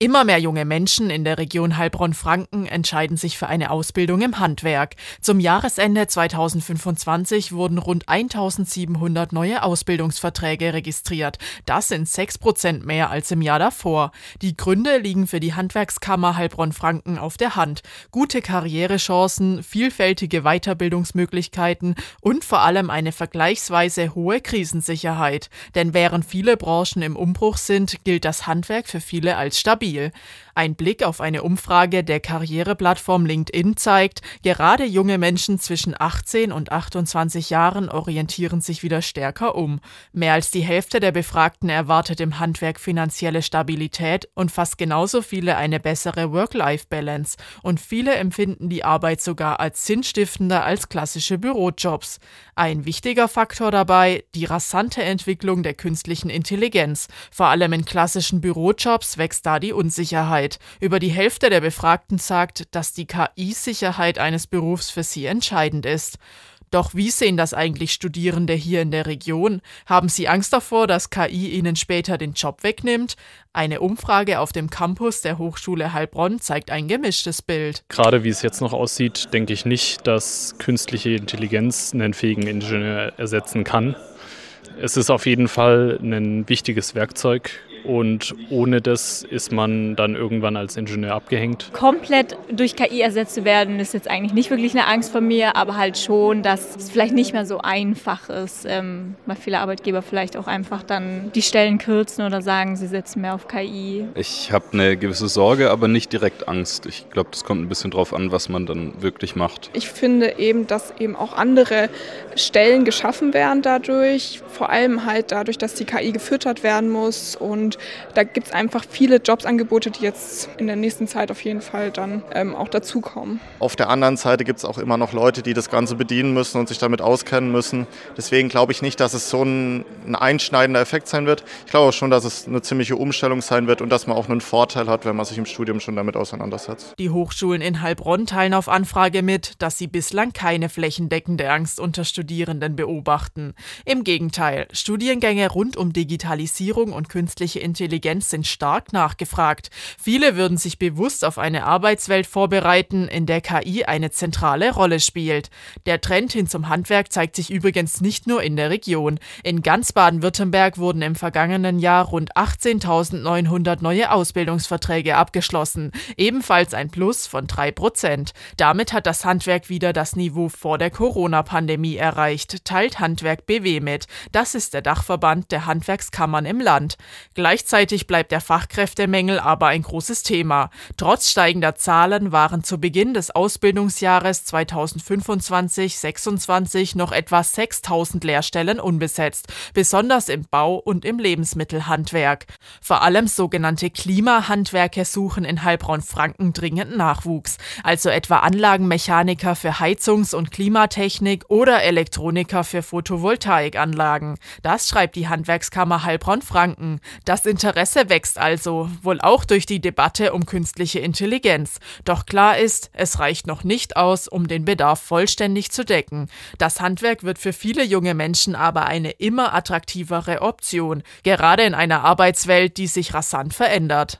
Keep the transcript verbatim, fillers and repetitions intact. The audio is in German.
Immer mehr junge Menschen in der Region Heilbronn-Franken entscheiden sich für eine Ausbildung im Handwerk. Zum Jahresende zweitausendfünfundzwanzig wurden rund eintausendsiebenhundert neue Ausbildungsverträge registriert. Das sind sechs Prozent mehr als im Jahr davor. Die Gründe liegen für die Handwerkskammer Heilbronn-Franken auf der Hand. Gute Karrierechancen, vielfältige Weiterbildungsmöglichkeiten und vor allem eine vergleichsweise hohe Krisensicherheit. Denn während viele Branchen im Umbruch sind, gilt das Handwerk für viele als stabil. Ein Blick auf eine Umfrage der Karriereplattform LinkedIn zeigt, gerade junge Menschen zwischen achtzehn und achtundzwanzig Jahren orientieren sich wieder stärker um. Mehr als die Hälfte der Befragten erwartet im Handwerk finanzielle Stabilität und fast genauso viele eine bessere Work-Life-Balance. Und viele empfinden die Arbeit sogar als sinnstiftender als klassische Bürojobs. Ein wichtiger Faktor dabei, die rasante Entwicklung der künstlichen Intelligenz. Vor allem in klassischen Bürojobs wächst da die Unsicherheit. Über die Hälfte der Befragten sagt, dass die K I-Sicherheit eines Berufs für sie entscheidend ist. Doch wie sehen das eigentlich Studierende hier in der Region? Haben sie Angst davor, dass K I ihnen später den Job wegnimmt? Eine Umfrage auf dem Campus der Hochschule Heilbronn zeigt ein gemischtes Bild. Gerade wie es jetzt noch aussieht, denke ich nicht, dass künstliche Intelligenz einen fähigen Ingenieur ersetzen kann. Es ist auf jeden Fall ein wichtiges Werkzeug. Und ohne das ist man dann irgendwann als Ingenieur abgehängt. Komplett durch K I ersetzt zu werden, ist jetzt eigentlich nicht wirklich eine Angst von mir, aber halt schon, dass es vielleicht nicht mehr so einfach ist, ähm, weil viele Arbeitgeber vielleicht auch einfach dann die Stellen kürzen oder sagen, sie setzen mehr auf K I. Ich habe eine gewisse Sorge, aber nicht direkt Angst. Ich glaube, das kommt ein bisschen drauf an, was man dann wirklich macht. Ich finde eben, dass eben auch andere Stellen geschaffen werden dadurch, vor allem halt dadurch, dass die K I gefüttert werden muss, und da gibt es einfach viele Jobsangebote, die jetzt in der nächsten Zeit auf jeden Fall dann ähm, auch dazukommen. Auf der anderen Seite gibt es auch immer noch Leute, die das Ganze bedienen müssen und sich damit auskennen müssen. Deswegen glaube ich nicht, dass es so ein, ein einschneidender Effekt sein wird. Ich glaube auch schon, dass es eine ziemliche Umstellung sein wird und dass man auch einen Vorteil hat, wenn man sich im Studium schon damit auseinandersetzt. Die Hochschulen in Heilbronn teilen auf Anfrage mit, dass sie bislang keine flächendeckende Angst unter Studierenden beobachten. Im Gegenteil, Studiengänge rund um Digitalisierung und künstliche Intelligenz sind stark nachgefragt. Viele würden sich bewusst auf eine Arbeitswelt vorbereiten, in der K I eine zentrale Rolle spielt. Der Trend hin zum Handwerk zeigt sich übrigens nicht nur in der Region. In ganz Baden-Württemberg wurden im vergangenen Jahr rund achtzehntausendneunhundert neue Ausbildungsverträge abgeschlossen, ebenfalls ein Plus von drei Prozent. Damit hat das Handwerk wieder das Niveau vor der Corona-Pandemie erreicht, teilt Handwerk B W mit. Das ist der Dachverband der Handwerkskammern im Land. Gleichzeitig bleibt der Fachkräftemangel aber ein großes Thema. Trotz steigender Zahlen waren zu Beginn des Ausbildungsjahres zweitausendfünfundzwanzig sechsundzwanzig noch etwa sechstausend Lehrstellen unbesetzt, besonders im Bau- und im Lebensmittelhandwerk. Vor allem sogenannte Klimahandwerker suchen in Heilbronn-Franken dringend Nachwuchs, also etwa Anlagenmechaniker für Heizungs- und Klimatechnik oder Elektroniker für Photovoltaikanlagen. Das schreibt die Handwerkskammer Heilbronn-Franken. Das Interesse wächst also, wohl auch durch die Debatte um künstliche Intelligenz. Doch klar ist, es reicht noch nicht aus, um den Bedarf vollständig zu decken. Das Handwerk wird für viele junge Menschen aber eine immer attraktivere Option, gerade in einer Arbeitswelt, die sich rasant verändert.